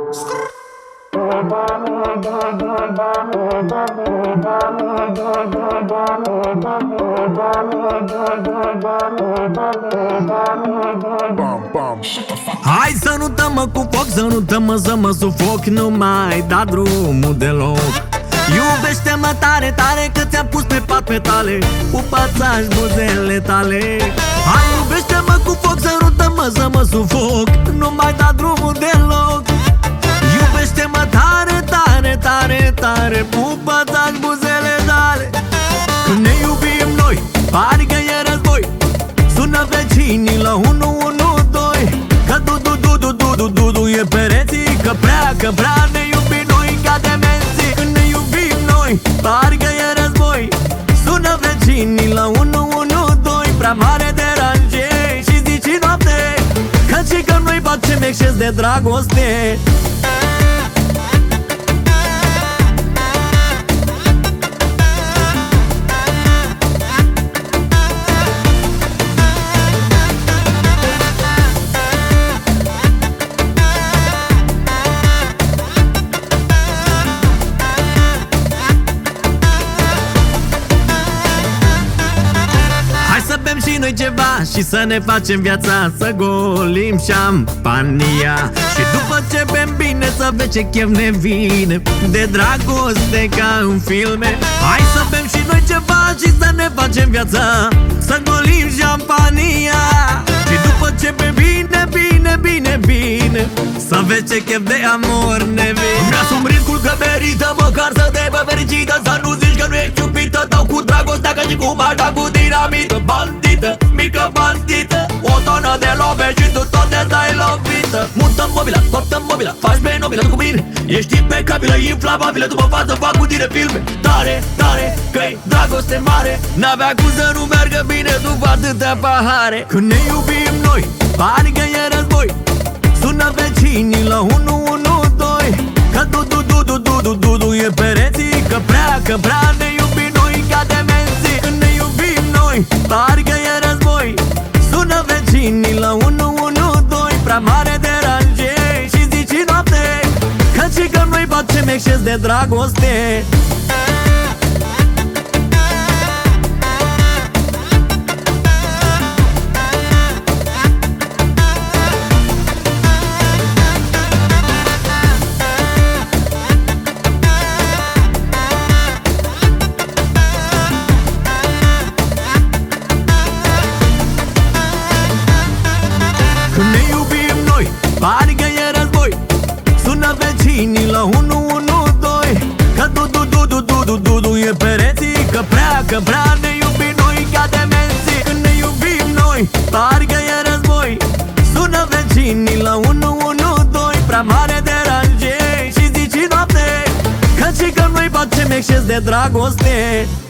Hai să nu tămă cu foc, să nu tămă să mă sufoc. Nu mai da drumul deloc. Iubește-mă tare, tare, că ți-am pus pe pat petale. Pupățași buzele tale. Hai, iubește-mă cu foc, să nu tămă să mă sufoc. Nu mai da drumul deloc. Iubește-mă tare, tare, tare, tare. Pupățași buzele tale. Când ne iubim noi, parcă e război. Sună vecinii la 112. Că du-du-du-du-du-du-du e pereții. Că prea ne iubim noi ca demenții. Când ne iubim noi, parcă e război. Sună vecinii la 112. Prea mare deranjei și zi și noapte. Căci că noi facem exces de dragoste. Și noi ceva și să ne facem viața, să golim șampania. Și după ce bem bine să vezi ce chef ne vine de dragoste ca în filme. Hai să bem și noi ceva și să ne facem viața, să golim șampania. Și după ce bem bine, bine, bine, bine, să vezi ce chef de amor ne vine. Mi-asum riscul că merită măcar să te vă fericită. Să nu zici că nu ești iubită. Dau cu dragostea ca și cum aș da cu dinamită. Bandită, mică bandită, o tonă de love și tu tot te dai lovită. Mutăm mobila, cortăm mobila, faci pe nobilă tu cu mine. Ești impecabilă, inflamabilă, tu mă față, fac cu tine filme. Tare, tare, că-i dragoste mare. N-avea cum să nu meargă bine după atâtea pahare. Când ne iubim noi, parcă e război. Sună vecinii la 112. Că du-du-du-du-du-du-du e pereții. Că prea ne iubim noi ca demenții. Când ne iubim noi, parcă e război. Sună vecinii la 112. Prea mare deranjei și zi și noapte. Căci că noi facem exces de dragoste. Când ne iubim noi, parcă e război. Sună vecinii la 112. Că du-du-du-du-du-du-du e pereții. Că prea ne iubim noi ca demenții. Când ne iubim noi, parcă e război. Sună vecinii la 112. Prea mare deranjei și zi și noapte. Căci că noi facem exces de dragoste.